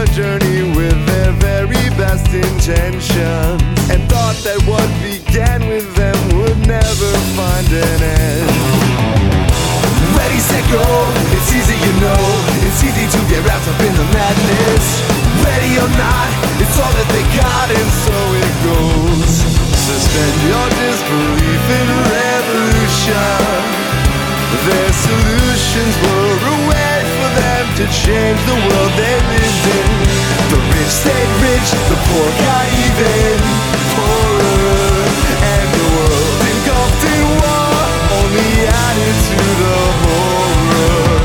a journey with their very best intentions, and thought that what began with them would never find an end. Ready, set, go, it's easy, you know. It's easy to get wrapped up in the madness. Ready or not, it's all that they got, and so it goes. Suspend your disbelief in revolution. Their solutions were a way for them to change the world they lived in. The rich stayed rich, the poor got even poorer, and the world engulfed in war only added to the horror.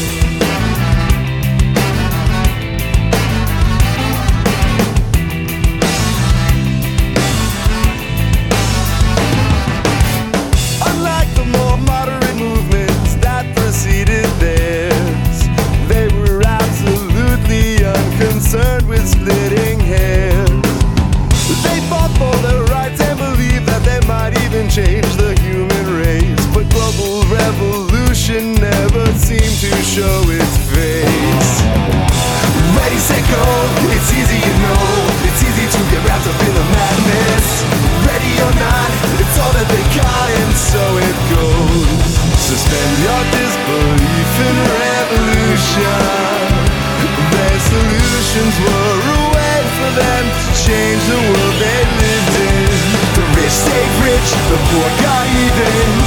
Unlike the more moderate movements that preceded theirs, they were absolutely unconcerned with splitting hairs. They fought for their rights and believed that they might even change the human race. But global revolution never seemed to show its face. Ready, set, go, it's easy, you know. It's easy to get wrapped up in the madness. Ready or not, it's all that they got, and so it goes. Suspend your disbelief in revolution. Their solutions were a way for them to change the world they lived in. The rich stayed rich, the poor got even.